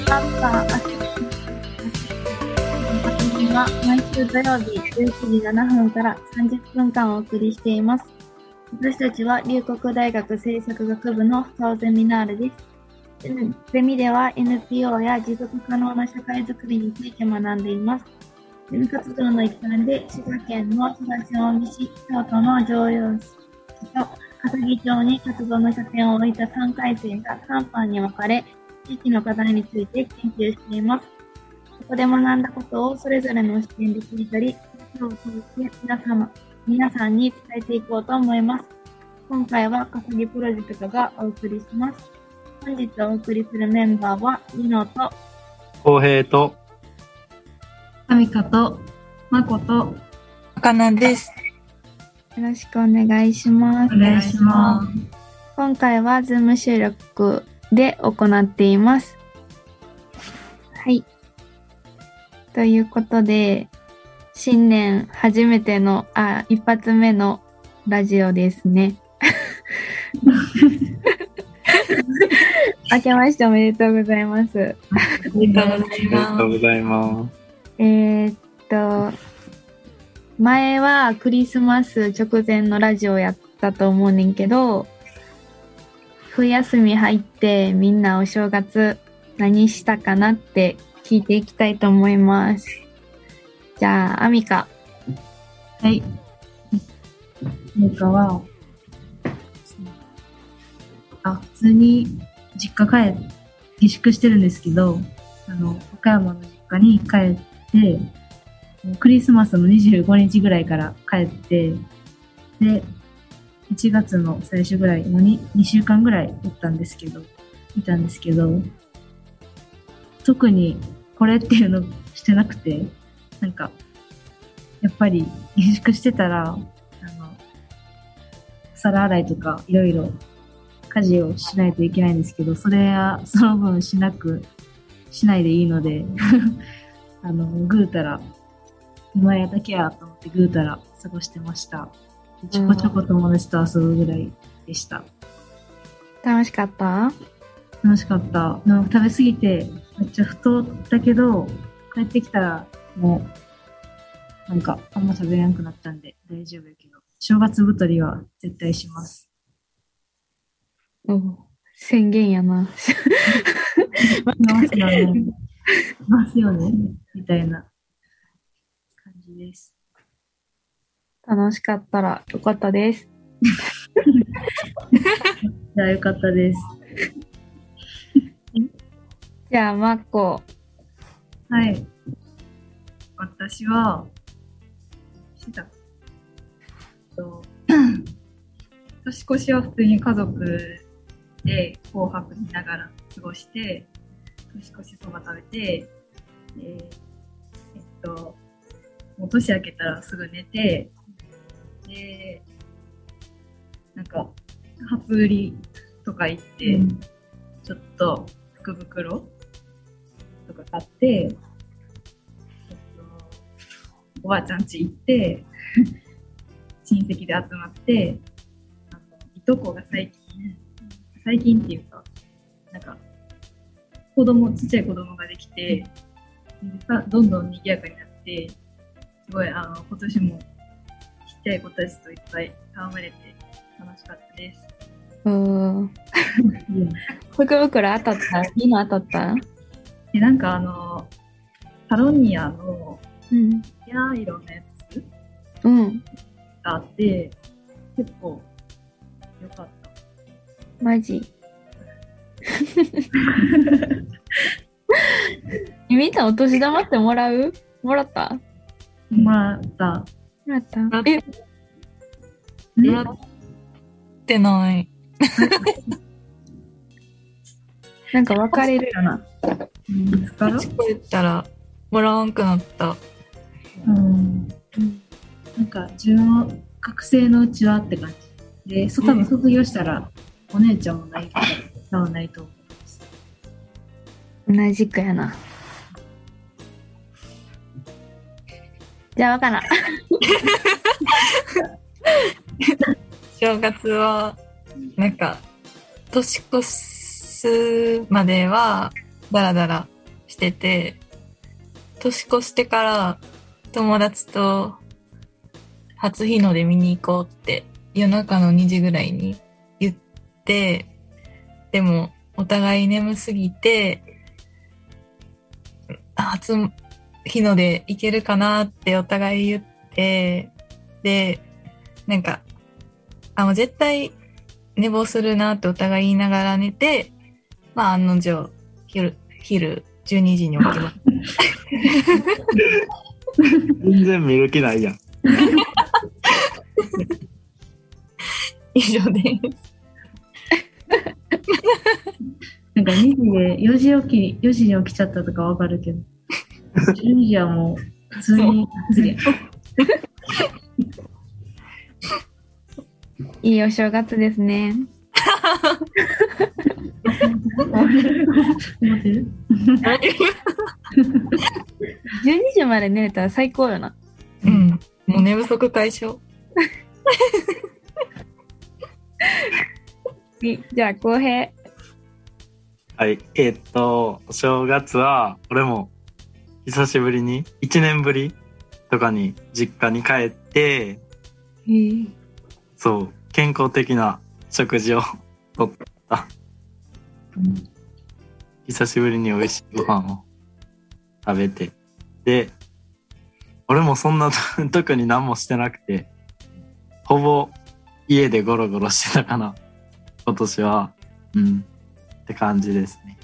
アンカーアシス番組は毎週土曜日11時7分から30分間お送りしています。私たちは龍谷大学政策学部の深尾ゼミナールです。ゼミでは NPO や持続可能な社会づくりについて学んでいます。ゼミ活動の一環で滋賀県の東近江市、京都の城陽市と笠木町に活動の拠点を置いた3回生が3班に分かれ、地域の課題について研究しています。ここで学んだことをそれぞれの視点で聞いたり、今日を通して皆さんに伝えていこうと思います。今回は笠木プロジェクトがお送りします。本日お送りするメンバーは、リノと、 浩平と、 アミカと、マコと、 あかなです。 よろしくお願いします。 お願いします。 今回はズーム収録で行っています。はい。ということで、新年初めての、一発目のラジオですね。明けましておめでとうございます。 ありがとうございます。 ありがとうございます。 前はクリスマス直前のラジオやったと思うねんけど、冬休み入ってみんなお正月何したかなって聞いていきたいと思います。じゃあ、アミカ。 はい。アミカは、普通に実家下宿してるんですけど、岡山の実家に帰って、クリスマスの25日ぐらいから帰って、で、1月の最初ぐらいの2週間ぐらいいたんですけど、特にこれっていうのしてなくて、なんか、やっぱり下宿してたら、皿洗いとかいろいろ家事をしないといけないんですけど、その分しないでいいので、ぐうたら、今やだけやと思ってぐうたら過ごしてました。ちょこちょこ友達と遊ぶぐらいでした。 楽しかった？ 楽しかった。なんか食べ過ぎてめっちゃ太ったけど、帰ってきたらもうなんかあんま食べれなくなったんで大丈夫やけど、正月太りは絶対します。 宣言やな。 ますよねみたいな感じです。 楽しかったらよかったです。 じゃあよかったです。 じゃあマコ。 はい。私は年越しは普通に家族で紅白見ながら過ごして、年越しそば食べて、もう年明けたらすぐ寝て、で、なんか初売りとか行って、ちょっと福袋とか買って、おばあちゃん家行って親戚で集まって、いとこが最近っていうか、なんかちっちゃい子供ができて、どんどん賑やかになって、すごい今年もちっちゃい子たちといっぱい戯れて楽しかったです。 福袋当たった？いいの当たった？ なんかサロニアのヘア色のやつがあって、結構良かった。 マジ？みんなお年玉ってもらった？ もらった。 もらってない。 なんか分かれるよな。 いつから？ 聞こえたらもらわんくなった。 なんか自分は学生のうちはって感じで、多分卒業したらお姉ちゃんもないから多分ないと思います。 同じくやな。じゃあわからん。 正月はなんか年越すまではだらだらしてて、年越してから友達と初日の出見に行こうって夜中の2時ぐらいに言って、でもお互い眠すぎて、初日の出行けるかなってお互い言って、で、なんか、もう絶対寝坊するなってお互い言いながら寝て、まあ案の定、昼12時に起きます。 全然見る気ないやん。 以上です。 なんか2時で4時に起きちゃったとかわかるけど、12時はもう普通に発言。 いいお正月ですね。 思ってる 12時まで寝れたら最高よな。 うん。もう寝不足解消。 じゃあ、浩平。 はい。お正月は、俺も久しぶりに、1年ぶりとかに実家に帰って、そう、健康的な食事をとった。久しぶりに美味しいご飯を食べて。で、俺もそんな特に何もしてなくて、ほぼ家でゴロゴロしてたかな。今年は。って感じですね。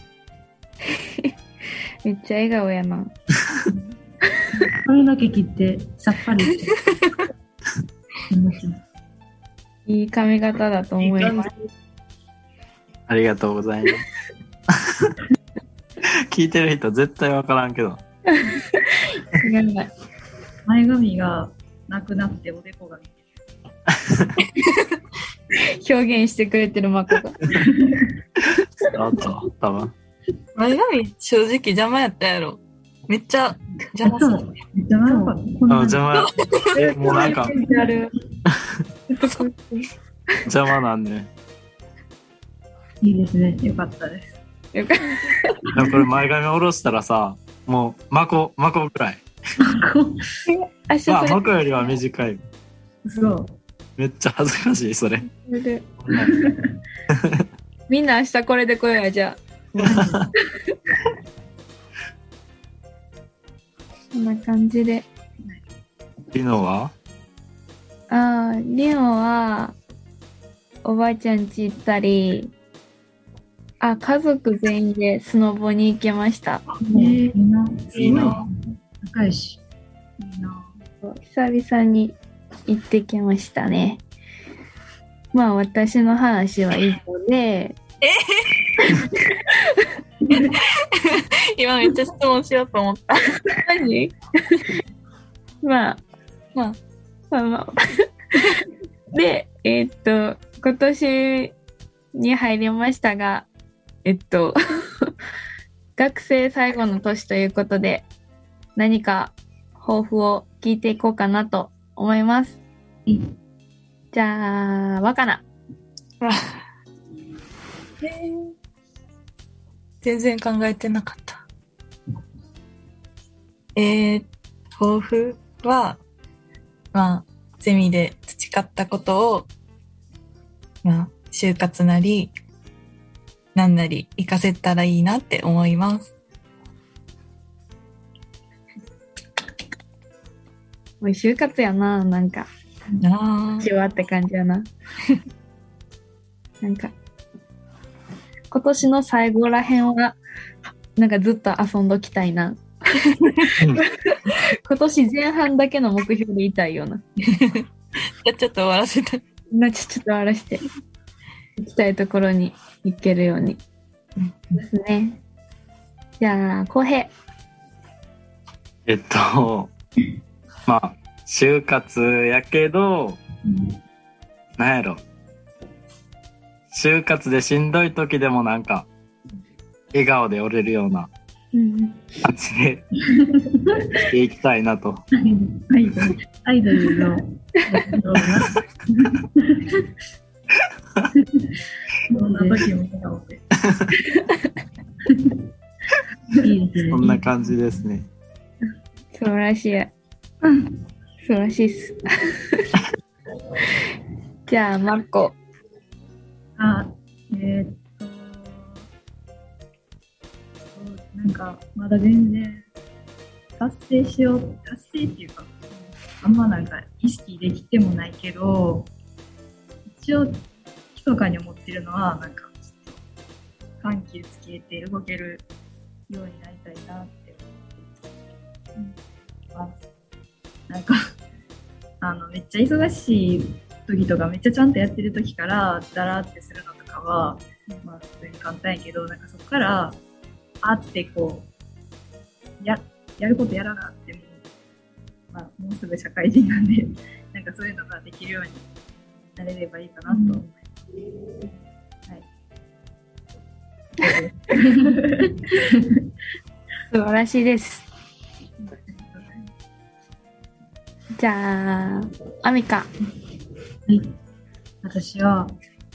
めっちゃ笑顔やな。 髪の毛切ってさっぱりして。 いい髪型だと思います。 ありがとうございます。聞いてる人絶対わからんけど。 違うない。 前髪がなくなっておでこが見える。 表現してくれてるマコが。 あった多分。 前髪正直邪魔やったやろ。めっちゃ邪魔する。 邪魔やっぱ邪魔や。もうなんか邪魔なんね。 いいですね。よかったです。 よかっでもこれ前髪下ろしたらさ、もうマコくらい。 た。明日まあそマコよりは短い。 そう。 めっちゃ恥ずかしいそれ。 れみんな明日これで来ようや、じゃあ。こんな感じで。 リノは？ リオは、おばあちゃん家行ったり、家族全員でスノボに行けました。 いいな。 いいな。 高いし。いいな。 久々に行ってきましたね。まあ私の話は以上で、 今めっちゃ質問しようと思った。 何まあ。で、今年に入りましたが、学生最後の年ということで、何か抱負を聞いていこうかなと思います。じゃあ、若菜。 全然考えてなかった。抱負は、まあ、ゼミで培ったことを、まあ、就活なり、なんなり活かせたらいいなって思います。 もう就活やな、なんか。じわって感じやな。なんか、今年の最後らへんは、なんかずっと遊んどきたいな。今年前半だけの目標でいたいような。 じゃあちょっと終わらせた。 ちょっと終わらして、行きたいところに行けるように。ですね。じゃあ、浩平。 まあ、就活やけど、なんやろ。就活でしんどい時でもなんか、笑顔で折れるような感じで、していきたいなと。 アイドルの、どんな時も笑顔で。 いいですね。 そんな感じですね。 素晴らしい。素晴らしいっす。じゃあ、マッコ。 あ、なんか、まだ全然、達成っていうか、あんまなんか意識できてもないけど、一応、密かに思ってるのは、なんか、ちょっと緩急つけて動けるようになりたいなって思ってます。なんか、めっちゃ忙しい時とか、めっちゃちゃんとやってる時から、だらってするのとかは、まあ、普通に簡単やけど、なんかそこから、あってこう、やることやらなっても、まあ、もうすぐ社会人なんで、なんかそういうのができるようになれればいいかなと思います。 素晴らしいです。じゃあ、アミカ。 はい。私は、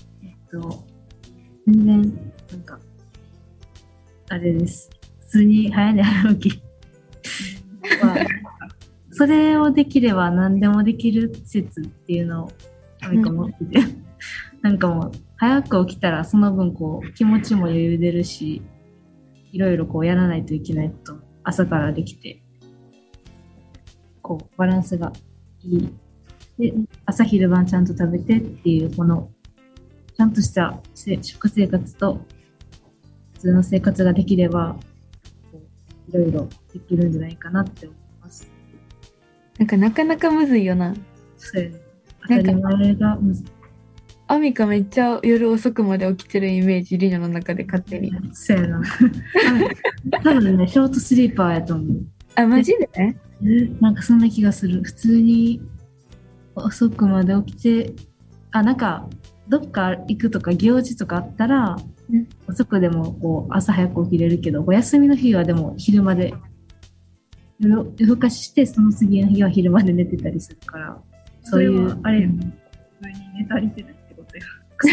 全然、なんか、あれです。普通に早寝早起きは、それをできれば何でもできる説っていうのを、なんか持ってて、なんかもう、早く起きたらその分こう、気持ちも余裕出るし、いろいろこうやらないといけないことも朝からできて、こう、バランスがいい。で、朝昼晩ちゃんと食べてっていう、この、ちゃんとした食生活と、普通の生活ができれば、いろいろできるんじゃないかなって思います。 なかなかむずいよな。 そうやね。当たり前がむずい。 アミカめっちゃ夜遅くまで起きてるイメージ、リナの中で勝手に。 そうやな。多分ね、ショートスリーパーやと思う。 あ、マジで？ なんかそんな気がする。普通に遅くまで起きて、なんか、どっか行くとか行事とかあったら、遅くでもこう朝早く起きれるけど、お休みの日はでも昼まで夜更かしして、その次の日は昼まで寝てたりするから、そういう、あれ、普通に寝足りてるってことや。シ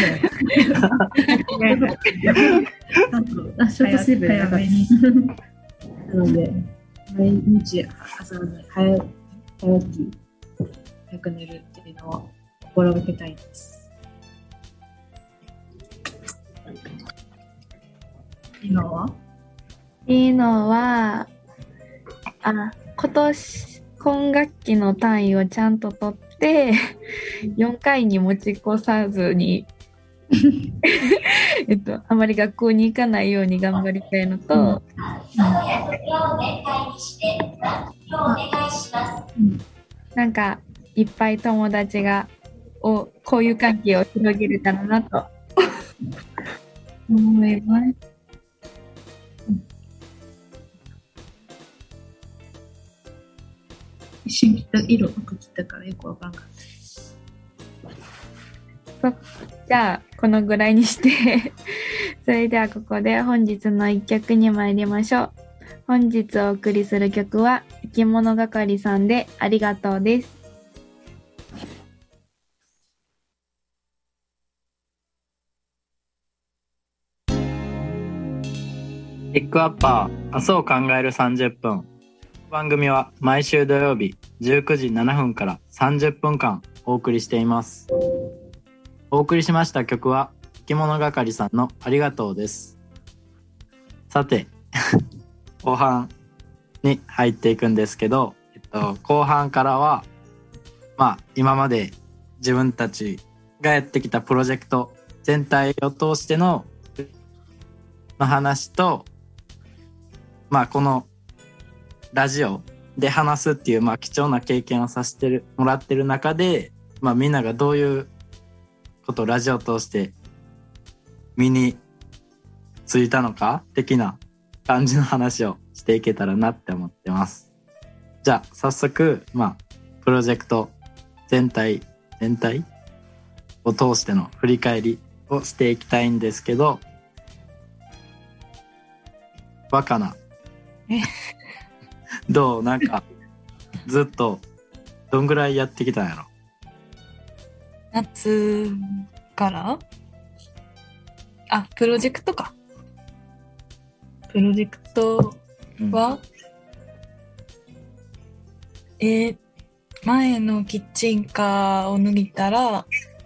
ョートスリープやからなので、毎日朝に早起き、早く寝るっていうのは心がけたいです。今は今学期の単位をちゃんと取って4回に持ち越さずにあまり学校に行かないように頑張りたいのと、なんかいっぱい友達交友関係を広げれたらなと思います。 一瞬色濃く切ったからよくわかんなかった。 じゃあこのぐらいにしてそれではここで本日の一曲に参りましょう。本日お送りする曲は生き物係さんでありがとうです。 ピックアッパー明日を考える30分。番組は毎週土曜日19時7分から30分間お送りしています。お送りしました曲は生き物係さんのありがとうです。さて後半に入っていくんですけど、後半からは今まで自分たちがやってきたプロジェクト全体を通しての話と、このラジオで話すっていう、貴重な経験をさせてもらってる中で、みんながどういうことをラジオを通して身についたのか的な感じの話をしていけたらなって思ってます。じゃあ早速、プロジェクト全体を通しての振り返りをしていきたいんですけど、バカなどう？なんかずっとどんぐらいやってきたんやろ？ 夏からプロジェクトか。プロジェクトは、前のキッチンカーを脱ぎたら、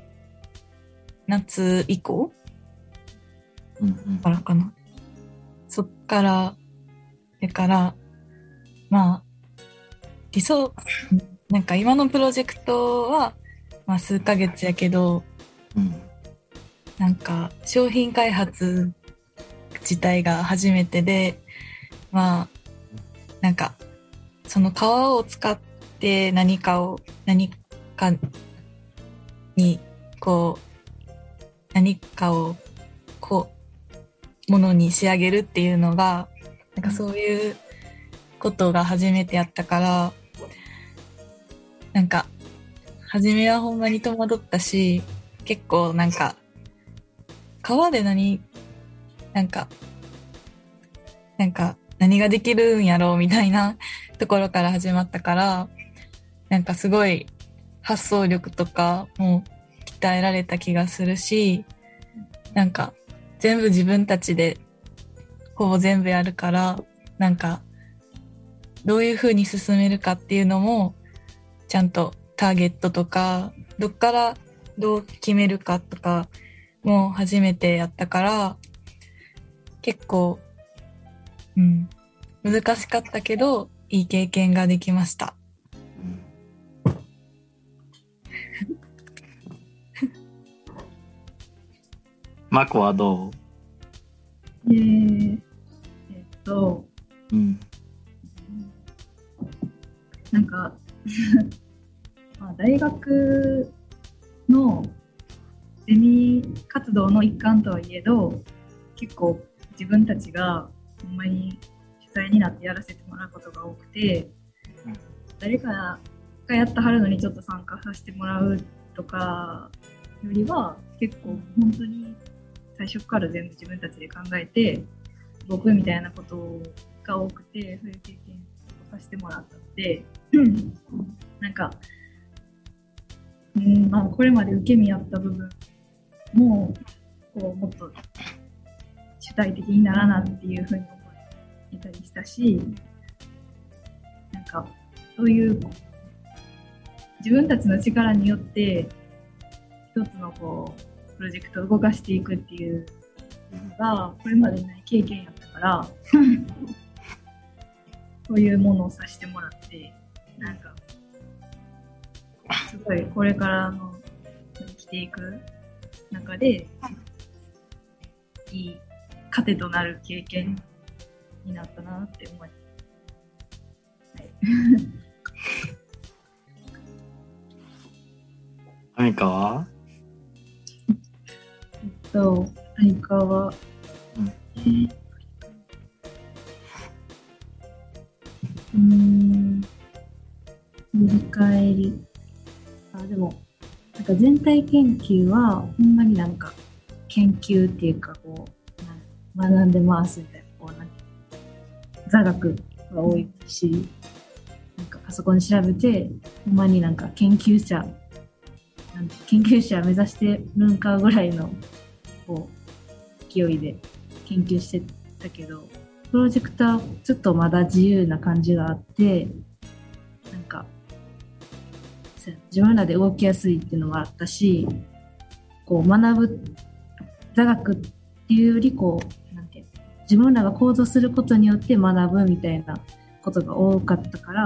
夏以降からかな。そっから、だから、まあ、理想、なんか今のプロジェクトは、まあ数ヶ月やけど、なんか商品開発自体が初めてで、まあ、なんか、その皮を使って何かに、こう、何かを、こう、ものに仕上げるっていうのが、なんかそういうことが初めてやったから、なんか、初めはほんまに戸惑ったし、結構なんか、皮でなんか何ができるんやろうみたいなところから始まったから、なんかすごい発想力とかも鍛えられた気がするし、なんか全部自分たちでほぼ全部やるから、なんかどういう風に進めるかっていうのもちゃんとターゲットとかどっからどう決めるかとかも初めてやったから、結構難しかったけどいい経験ができました。 マコはどう？ なんかまあ大学のゼミ活動の一環とはいえど、結構自分たちがほんまに主体になってやらせてもらうことが多くて、誰かがやってはるのにちょっと参加させてもらうとかよりは、結構本当に最初から全部自分たちで考えて僕みたいなことが多くて、そういう経験をさせてもらったのでなんかまあ、これまで受け身やった部分もこうもっと主体的にならなっていうふうに思っていたりしたし、なんかそういう自分たちの力によって一つのこうプロジェクトを動かしていくっていうのがこれまでにない経験やったからそういうものをさせてもらって、なんかすごいこれからの生きていく中でいい糧となる経験になったなって思います。 アミカは？ アミカは、振り返り。でもなんか全体研究はほんまになんか研究っていうかこう学んで回すみたいな、こうなんか座学が多いし、なんかパソコンで調べてほんまになんか研究者目指してるんかぐらいのこう勢いで研究してたけど、プロジェクトはちょっとまだ自由な感じがあって、なんか自分らで動きやすいっていうのもあったし、こう学ぶ座学っていうよりこうなんて自分らが行動することによって学ぶみたいなことが多かったから、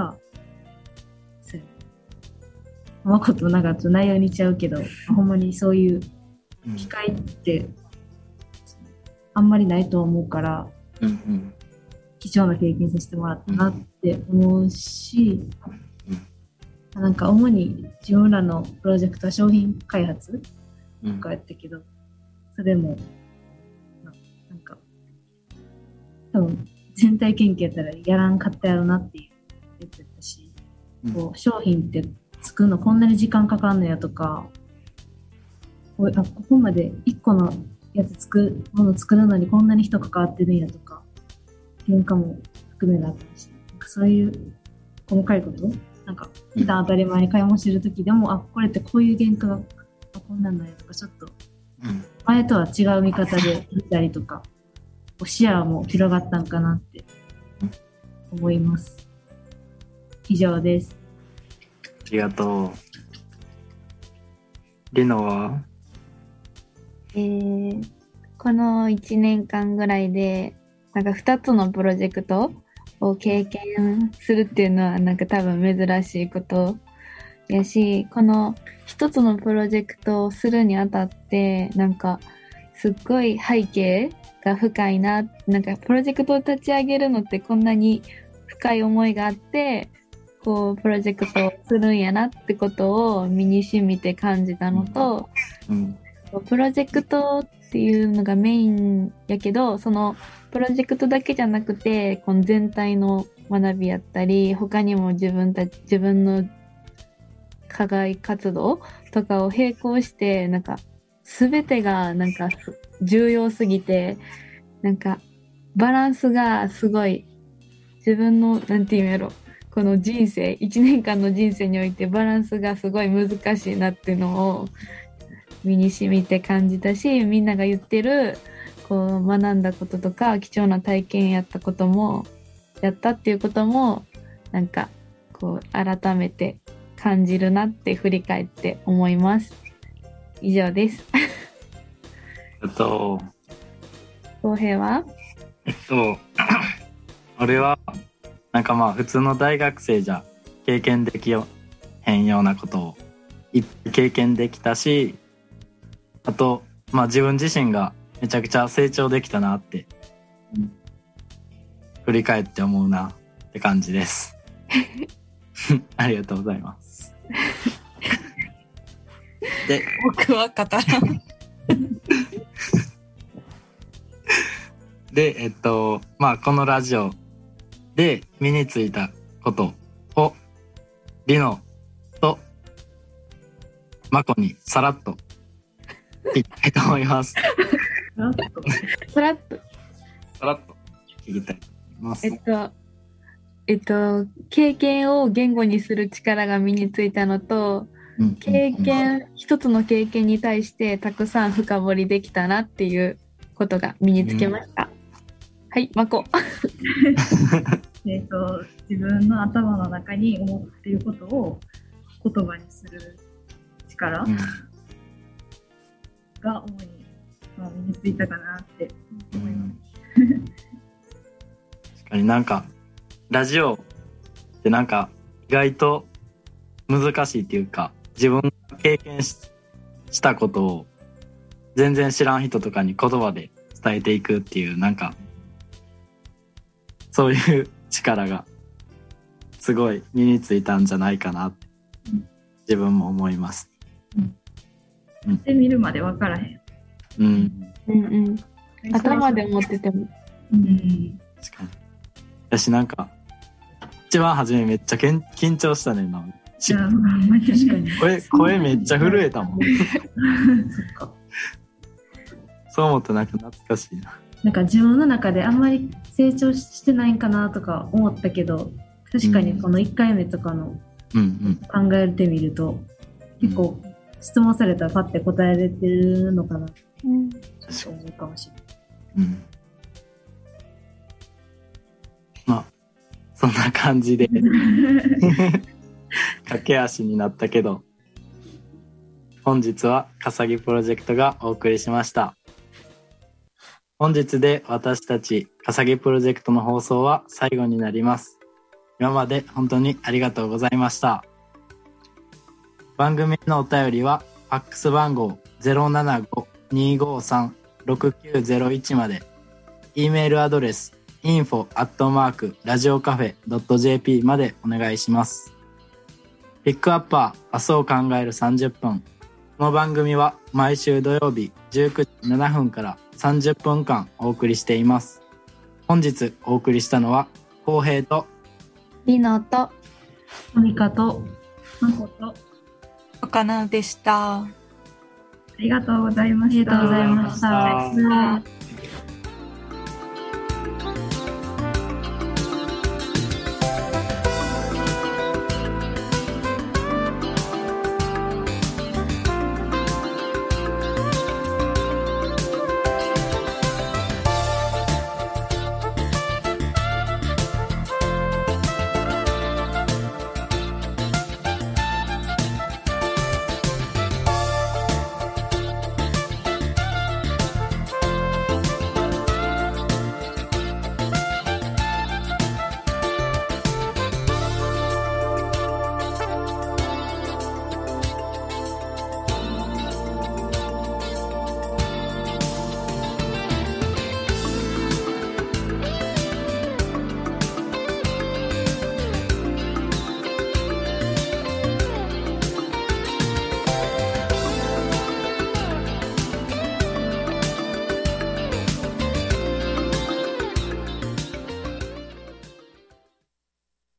誠なんかちょっと内容にちゃうけど、ほんまにそういう機会ってあんまりないと思うから、貴重な経験させてもらったなって思うし、なんか主に自分らのプロジェクトは商品開発とかやったけど、それもなんか多分全体研究やったらやらんかったやろなっていう言ってたし、こう商品って作るのこんなに時間かかんのやとか、ここまで1個のやつもの作るのにこんなに人関わってるんやとか、原価も含めなかったし、なんかそういう細かいことなんか普段当たり前に買い物してる時でも、これってこういう原価がこんなんなんやとか、ちょっと前とは違う見方で見たりとか、視野も広がったんかなって思います。以上です。 ありがとう。りのは？ この1年間ぐらいで、なんか2つのプロジェクトを経験するっていうのはなんか多分珍しいことやし、この1つのプロジェクトをするにあたって、なんかすっごい背景が深いな、なんかプロジェクトを立ち上げるのってこんなに深い思いがあって、こうプロジェクトをするんやなってことを身に染みて感じたのと、プロジェクトっていうのがメインやけど、そのプロジェクトだけじゃなくて、この全体の学びやったり、他にも自分の課外活動とかを並行して、なんか全てがなんか重要すぎて、なんかバランスがすごい自分のなんていうんやろ、この人生1年間の人生においてバランスがすごい難しいなっていうのを身に染みて感じたし、みんなが言ってるこう学んだこととか貴重な体験やったっていうこともなんかこう改めて感じるなって振り返って思います。以上です。浩平は？ 俺はなんかまあ普通の大学生じゃ経験できへんようなことを経験できたし、あとまあ自分自身がめちゃくちゃ成長できたなって振り返って思うなって感じですありがとうございますで、僕は語らんでまあこのラジオで身についたことをリノとマコにさらっと聞きたいと思いますさらっと聞きたいと思います。 経験を言語にする力が身についたのと、一つの経験に対してたくさん深掘りできたなっていうことが身につけました。はい、マコ。 自分の頭の中に思っていることを言葉にする力が主に身についたかなって思います。 確かになんかラジオってなんか意外と難しいっていうか、自分が経験したことを全然知らん人とかに言葉で伝えていくっていう、なんかそういう力がすごい身についたんじゃないかなって自分も思います。 で見るまで分からへん。 頭で持ってても。 確かに。私なんか一番初めめっちゃ緊張したねんな。 確かに。 声めっちゃ震えたもん。そう思ったらなんか懐かしいな。 なんか自分の中であんまり成長してないんかなとか思ったけど、確かにこの1回目とかの考えてみると、結構質問されたらパッて答えれてるのかなって思うかもしれない。 まあそんな感じで駆け足になったけど、本日は笠木プロジェクトがお送りしました。本日で私たち笠木プロジェクトの放送は最後になります。今まで本当にありがとうございました。番組のお便りはファックス番号 075-253-6901 まで、E メールアドレス info@radiocafe.jp までお願いします。ピックアップは明日を考える30分。この番組は毎週土曜日19時7分から30分間お送りしています。本日お送りしたのは浩平とリノとモミカとマコと岡菜でした。 ありがとうございました。 ありがとうございました。